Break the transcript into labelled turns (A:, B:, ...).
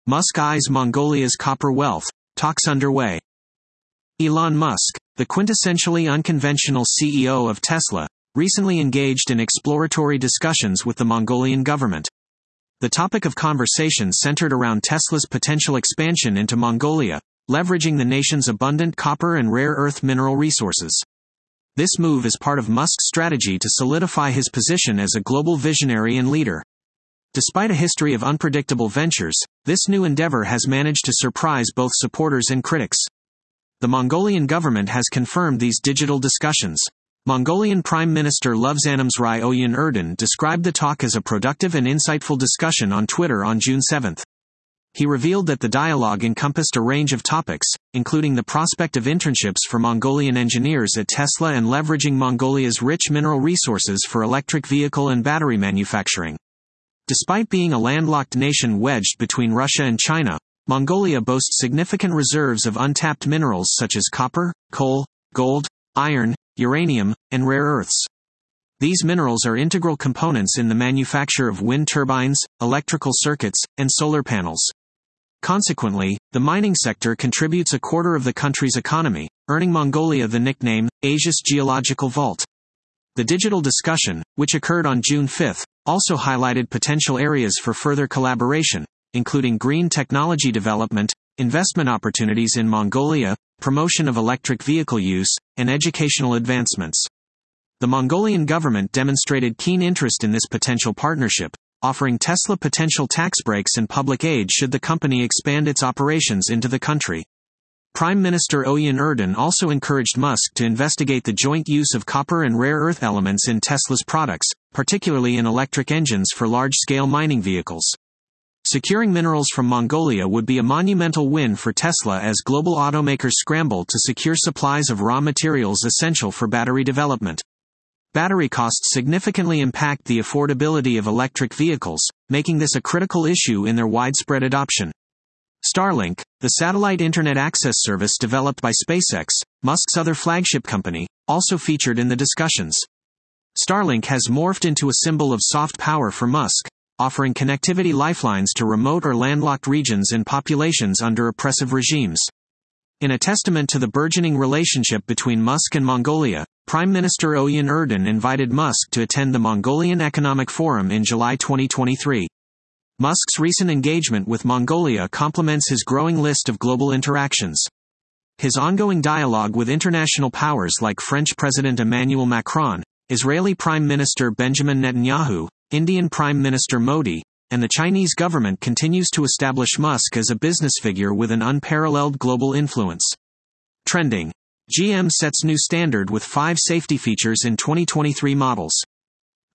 A: Musk eyes Mongolia's copper wealth, talks underway. Elon Musk, the quintessentially unconventional CEO of Tesla, recently engaged in exploratory discussions with the Mongolian government. The topic of conversation centered around Tesla's potential expansion into Mongolia, leveraging the nation's abundant copper and rare earth mineral resources. This move is part of Musk's strategy to solidify his position as a global visionary and leader. Despite a history of unpredictable ventures, this new endeavor has managed to surprise both supporters and critics. The Mongolian government has confirmed these digital discussions. Mongolian Prime Minister Lobzhanimzhai Oyan Erden described the talk as a productive and insightful discussion on Twitter on June 7. He revealed that the dialogue encompassed a range of topics, including the prospect of internships for Mongolian engineers at Tesla and leveraging Mongolia's rich mineral resources for electric vehicle and battery manufacturing. Despite being a landlocked nation wedged between Russia and China, Mongolia boasts significant reserves of untapped minerals such as copper, coal, gold, iron, uranium, and rare earths. These minerals are integral components in the manufacture of wind turbines, electrical circuits, and solar panels. Consequently, the mining sector contributes a quarter of the country's economy, earning Mongolia the nickname, Asia's Geological Vault. The digital discussion, which occurred on June 5, also highlighted potential areas for further collaboration, including green technology development, investment opportunities in Mongolia, promotion of electric vehicle use, and educational advancements. The Mongolian government demonstrated keen interest in this potential partnership, offering Tesla potential tax breaks and public aid should the company expand its operations into the country. Prime Minister Oyan Erden also encouraged Musk to investigate the joint use of copper and rare earth elements in Tesla's products, particularly in electric engines for large-scale mining vehicles. Securing minerals from Mongolia would be a monumental win for Tesla as global automakers scramble to secure supplies of raw materials essential for battery development. Battery costs significantly impact the affordability of electric vehicles, making this a critical issue in their widespread adoption. Starlink, the satellite internet access service developed by SpaceX, Musk's other flagship company, also featured in the discussions. Starlink has morphed into a symbol of soft power for Musk, offering connectivity lifelines to remote or landlocked regions and populations under oppressive regimes. In a testament to the burgeoning relationship between Musk and Mongolia, Prime Minister Oyan Erden invited Musk to attend the Mongolian Economic Forum in July 2023. Musk's recent engagement with Mongolia complements his growing list of global interactions. His ongoing dialogue with international powers like French President Emmanuel Macron, Israeli Prime Minister Benjamin Netanyahu, Indian Prime Minister Modi, and the Chinese government continues to establish Musk as a business figure with an unparalleled global influence. Trending. GM sets new standard with 5 safety features in 2023 models.